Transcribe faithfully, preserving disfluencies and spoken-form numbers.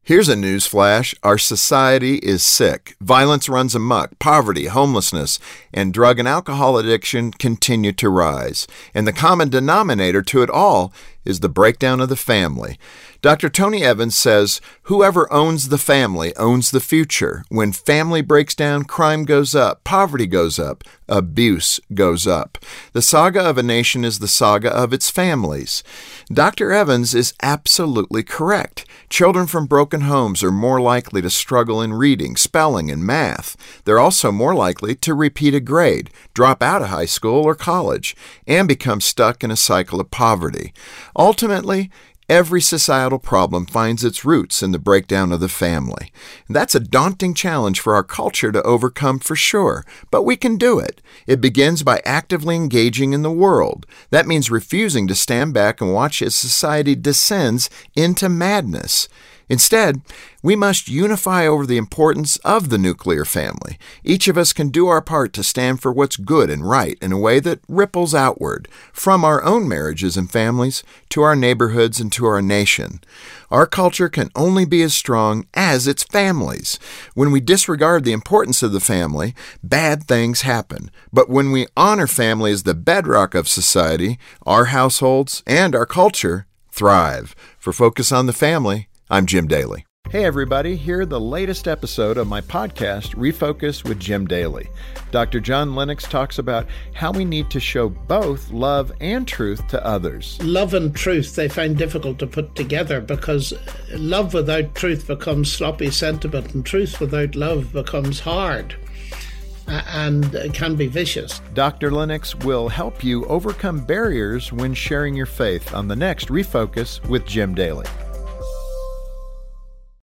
Here's a news flash. Our society is sick. Violence runs amok. Poverty, homelessness, and drug and alcohol addiction continue to rise. And the common denominator to it all is the breakdown of the family. Doctor Tony Evans says, whoever owns the family owns the future. When family breaks down, crime goes up, poverty goes up, abuse goes up. The saga of a nation is the saga of its families. Doctor Evans is absolutely correct. Children from broken homes are more likely to struggle in reading, spelling, and math. They're also more likely to repeat a grade, drop out of high school or college, and become stuck in a cycle of poverty. Ultimately, every societal problem finds its roots in the breakdown of the family. That's a daunting challenge for our culture to overcome for sure, but we can do it. It begins by actively engaging in the world. That means refusing to stand back and watch as society descends into madness. Instead, we must unify over the importance of the nuclear family. Each of us can do our part to stand for what's good and right in a way that ripples outward, from our own marriages and families to our neighborhoods and to our nation. Our culture can only be as strong as its families. When we disregard the importance of the family, bad things happen. But when we honor family as the bedrock of society, our households and our culture thrive. For Focus on the Family, I'm Jim Daly. Hey everybody, here the latest episode of my podcast, Refocus with Jim Daly. Doctor John Lennox talks about how we need to show both love and truth to others. Love and truth they find difficult to put together because love without truth becomes sloppy sentiment and truth without love becomes hard and can be vicious. Doctor Lennox will help you overcome barriers when sharing your faith on the next Refocus with Jim Daly.